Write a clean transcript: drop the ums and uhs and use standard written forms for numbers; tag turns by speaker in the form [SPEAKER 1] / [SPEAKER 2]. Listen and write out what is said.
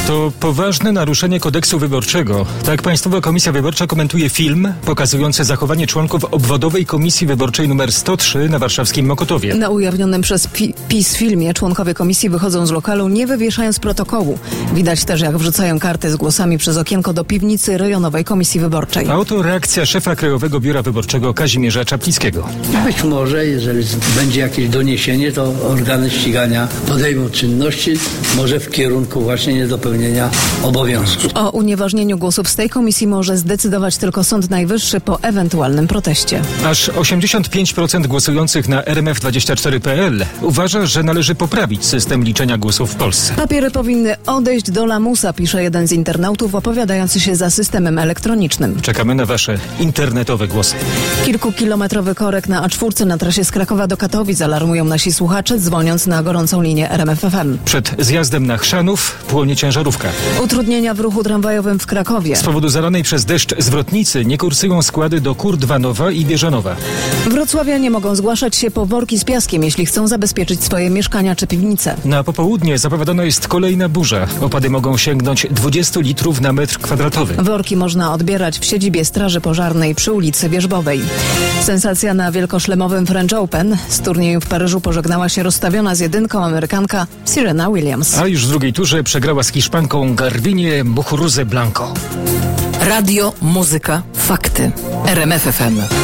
[SPEAKER 1] To poważne naruszenie kodeksu wyborczego. Tak Państwowa Komisja Wyborcza komentuje film pokazujący zachowanie członków obwodowej komisji wyborczej nr 103 na warszawskim Mokotowie.
[SPEAKER 2] Na ujawnionym przez PiS filmie członkowie komisji wychodzą z lokalu, nie wywieszając protokołu. Widać też, jak wrzucają karty z głosami przez okienko do piwnicy rejonowej komisji wyborczej.
[SPEAKER 1] A oto reakcja szefa Krajowego Biura Wyborczego Kazimierza Czaplickiego.
[SPEAKER 3] Być może, jeżeli będzie jakieś doniesienie, to organy ścigania podejmą czynności, może w kierunku właśnie niedopełnienia obowiązków.
[SPEAKER 2] O unieważnieniu głosów z tej komisji może zdecydować tylko Sąd Najwyższy po ewentualnym proteście.
[SPEAKER 1] Aż 85% głosujących na RMF24.pl uważa, że należy poprawić system liczenia głosów w Polsce.
[SPEAKER 2] Papiery powinny odejść do lamusa, pisze jeden z internautów opowiadający się za systemem elektronicznym.
[SPEAKER 1] Czekamy na Wasze internetowe głosy.
[SPEAKER 2] Kilkukilometrowy korek na A4 na trasie z Krakowa do Katowic, alarmują nasi słuchacze, dzwoniąc na gorącą linię RMF FM.
[SPEAKER 1] Przed zjazdem na Chrzanów płonie ciężarówka.
[SPEAKER 2] Utrudnienia w ruchu tramwajowym w Krakowie.
[SPEAKER 1] Z powodu zalanej przez deszcz zwrotnicy nie kursują składy do Kurdwanowa i Bieżanowa.
[SPEAKER 2] Wrocławianie mogą zgłaszać się po worki z piaskiem, jeśli chcą zabezpieczyć swoje mieszkania czy piwnice.
[SPEAKER 1] Na popołudnie zapowiadana jest kolejna burza. Opady mogą sięgnąć 20 litrów na metr kwadratowy.
[SPEAKER 2] Worki można odbierać w siedzibie Straży Pożarnej przy ulicy Wierzbowej. Sensacja na wielkoszlemowym French Open. Z turnieju w Paryżu pożegnała się rozstawiona z jedynką Amerykanka Serena Williams.
[SPEAKER 1] A już w drugiej turze przegrała z Hiszpanką Garbinie Muguruza Blanco.
[SPEAKER 4] Radio, muzyka, fakty. RMF FM.